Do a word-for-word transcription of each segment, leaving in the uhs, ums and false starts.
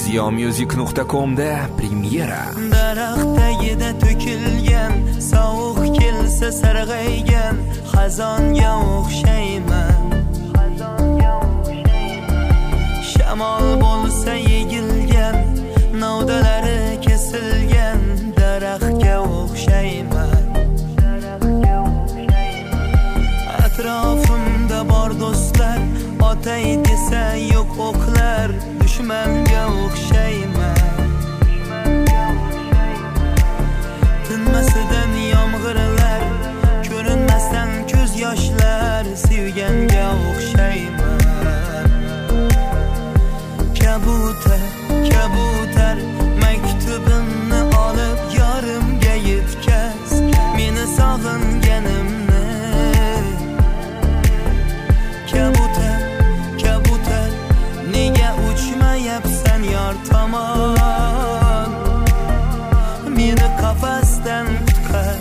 ziyomusic nuqta com da premyera. Daraxt tagida to'kilgan, sovuq kelsa sarg'aygan xazonga o'xshayman. Shamol bo'lsa yegilgan, novdalari kesilgan daraxtga o'xshayman. Atrofimda bor do'stlar, otay desa yo'q o'qlar, dushmanga o'xshayman. Tinmasidan yomg'irlar, ko'rinmasdan ko'z yoshlar, sevganga o'xshayman. Kabutar, kabutar, maktubimni olib yorimga yetkaz, meni sog'inganimni. Kabutar, kabutar, nega uchmayapsan yor tomon? Meni qafasdan qutqar.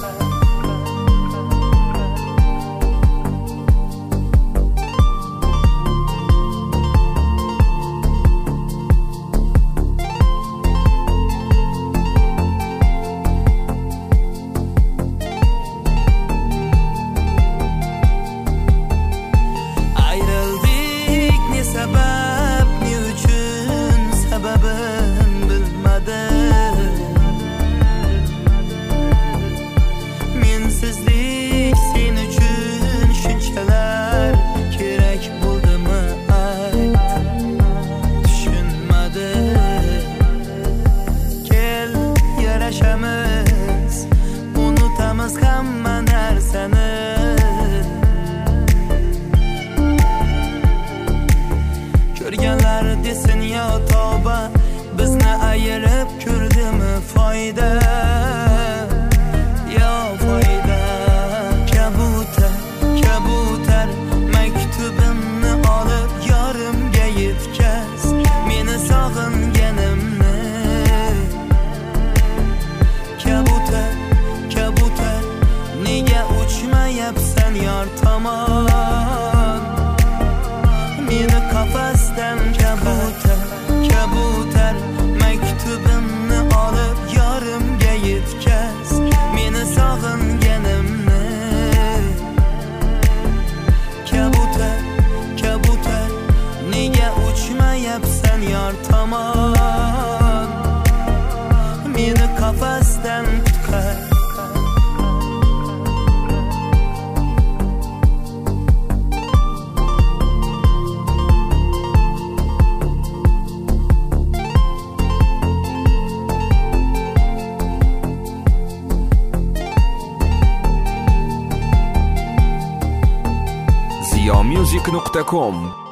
Ayrıldık ne sebep, ne üçün sebebin bilmedim. Mensizlik sen üçün shunchalar kerak bo'ldimi ayt, tushunmadim. Kel yarashamiz, unutamiz hamma narsani. Ko'rganlar desin yo tavba, bizni ayirib ko'rdimi foyda? Yo foyda. Kabutar, kabutar, maktubimni olib yorimga yetkaz, meni sog'inganimni. Kabutar, kabutar, nega uchmayapsan yor tomon? Meni qafasdan kabutar, kabutar, maktubimni olib yorimga yetkaz, meni sog'inganimni. Kabutar, kabutar, nega uchmayapsan yor tomon? Meni qafasdan qutqar. ziyomusic nuqta com